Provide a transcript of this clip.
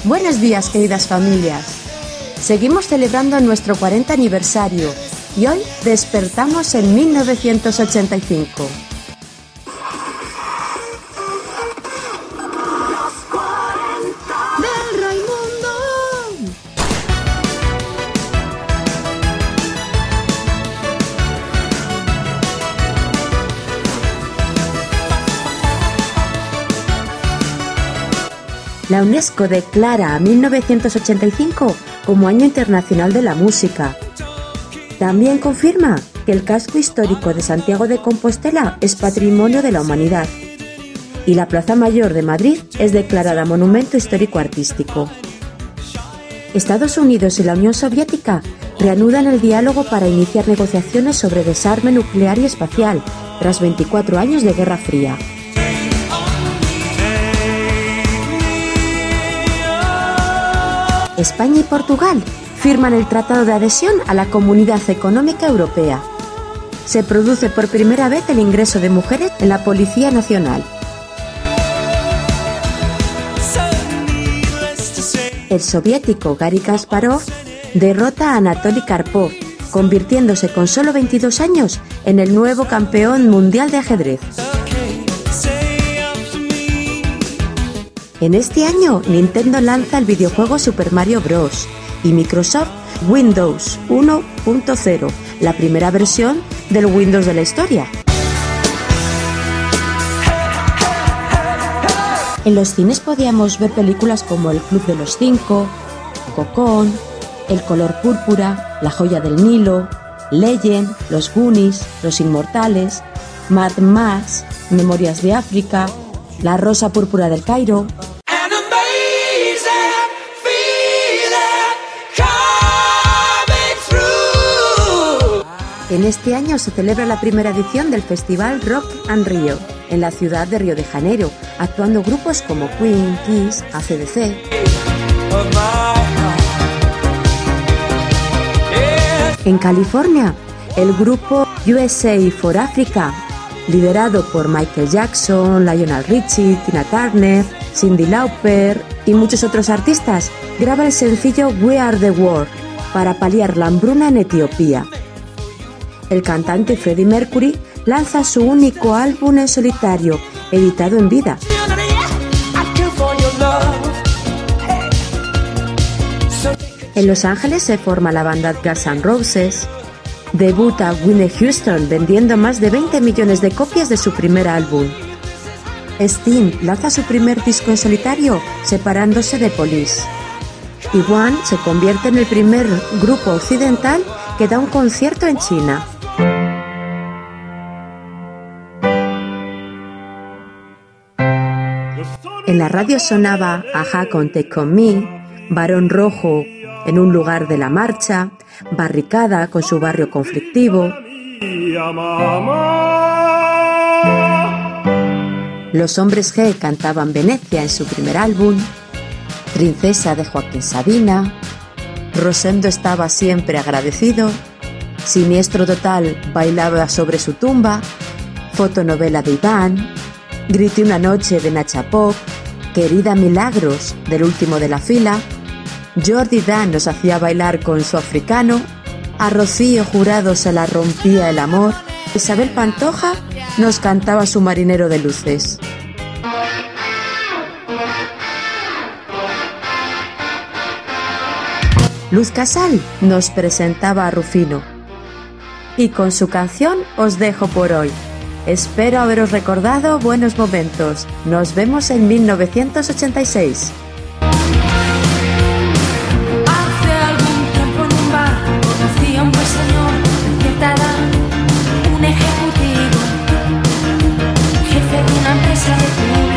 Buenos días, queridas familias. Seguimos celebrando nuestro 40 aniversario y hoy despertamos en 1985. La UNESCO declara a 1985 como Año Internacional de la Música. También confirma que el casco histórico de Santiago de Compostela es Patrimonio de la Humanidad. Y la Plaza Mayor de Madrid es declarada Monumento Histórico Artístico. Estados Unidos y la Unión Soviética reanudan el diálogo para iniciar negociaciones sobre desarme nuclear y espacial, tras 24 años de Guerra Fría. España y Portugal firman el Tratado de Adhesión a la Comunidad Económica Europea. Se produce por primera vez el ingreso de mujeres en la Policía Nacional. El soviético Gary Kasparov derrota a Anatoly Karpov, convirtiéndose con solo 22 años en el nuevo campeón mundial de ajedrez. En este año, Nintendo lanza el videojuego Super Mario Bros. Y Microsoft Windows 1.0, la primera versión del Windows de la historia. En los cines podíamos ver películas como El Club de los Cinco, Cocón, El color púrpura, La joya del Nilo, Legend, Los Goonies, Los Inmortales, Mad Max, Memorias de África, La rosa púrpura del Cairo. En este año se celebra la primera edición del Festival Rock and Rio, en la ciudad de Río de Janeiro, actuando grupos como Queen, Kiss, AC/DC. En California, el grupo USA for Africa, liderado por Michael Jackson, Lionel Richie, Tina Turner, Cyndi Lauper y muchos otros artistas, graba el sencillo We Are the World para paliar la hambruna en Etiopía. El cantante Freddie Mercury lanza su único álbum en solitario, editado en vida. En Los Ángeles se forma la banda Guns N' Roses. Debuta Whitney Houston vendiendo más de 20 millones de copias de su primer álbum. Sting lanza su primer disco en solitario, separándose de Police. Y One se convierte en el primer grupo occidental que da un concierto en China. En la radio sonaba Ajá con Take On Me, Barón Rojo en Un lugar de la marcha, Barricada con su barrio conflictivo. Los Hombres G cantaban Venecia en su primer álbum, Princesa de Joaquín Sabina, Rosendo estaba siempre agradecido, Siniestro Total bailaba sobre su tumba, Fotonovela de Iván, Grité una noche de Nacha Pop, Querida Milagros del último de la fila, Jordi Dan nos hacía bailar con su africano, a Rocío Jurado se la rompía el amor, Isabel Pantoja nos cantaba su Marinero de luces. Luz Casal nos presentaba a Rufino. Y con su canción os dejo por hoy. Espero haberos recordado buenos momentos. Nos vemos en 1986. Hace algún tiempo en un bar conocí a un buen señor de cierta edad, un ejecutivo, jefe de una empresa de